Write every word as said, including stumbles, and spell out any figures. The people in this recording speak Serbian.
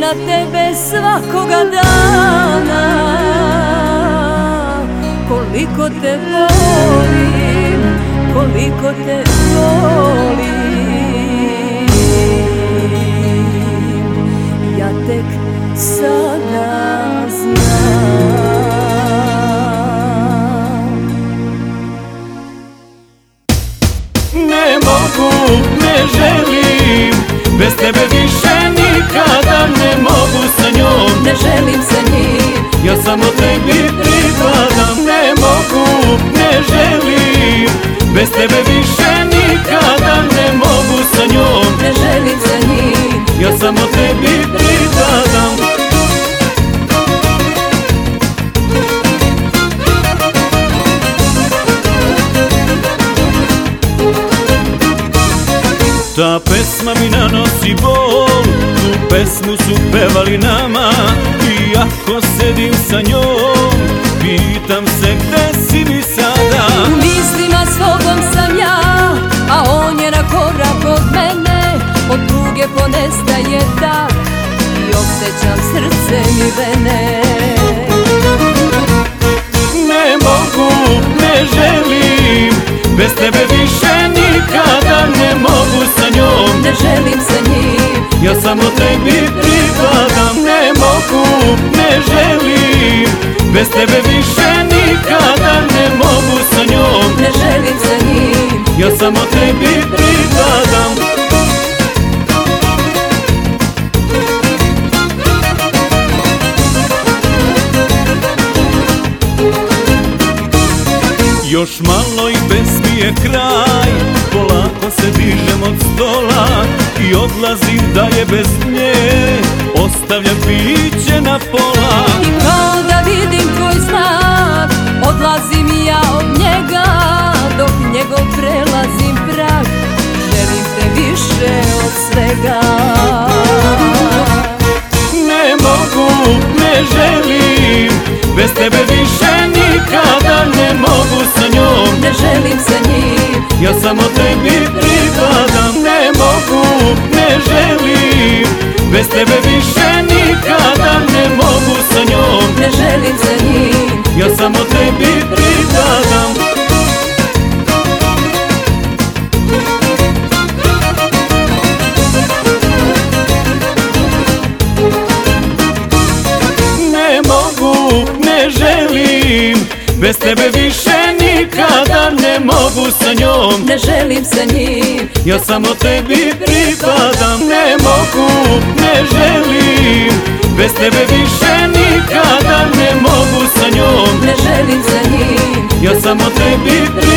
na tebe svakoga dana. Koliko te volim, koliko te volim, ja tek sada znam. Ne mogu, ne želim, bez tebe više nikada ne mogu sa njom. Ne želim sa njim, ja samo tebi pripadam. Ne mogu, ne želim, bez tebe više nikada ne mogu sa njom. Ne želim sa njim, ja samo tebi pripadam. Ta pesma mi nanosi bol, tu pesmu su pevali nama. I ako sedim sa njom, pitam se gde si mi sada. U mislima s tobom sam ja, a on je na korak od mene. Od tuge ponestaje dah i osjećam srce mi vene. Ne mogu, ne želim, bez tebe više nikada ne mogu sa njom. Ne želim sa njim, ja samo tebi pripadam. Ne mogu, ne želim, bez tebe više nikada ne mogu sa njom. Ne želim sa njim, ja samo tebi pripadam. Još malo i pesmi je kraj, polako se dižem od stola i odlazim dalje bez nje, ostavljam piće na pola. I kao da vidim tvoj znak, odlazim ja od njega, dok njegov prelazim prag, želim te više od svega. Ne mogu, ne želim, bez tebe više nikada ne mogu sa njom. Ne želim sa njim, ja samo tebi pripadam. Ne mogu, ne želim, bez tebe više nikada ne mogu sa njom. ne želim sa njim, ja samo tebi pripadam. Ne mogu, ne želim, bez tebe više nikada ne mogu sa njom. ne želim sa njim, ja samo tebi pripadam. Ne mogu, ne želim, bez tebe više nikada ne mogu sa njom. ne želim sa njim, ja samo tebi pripadam.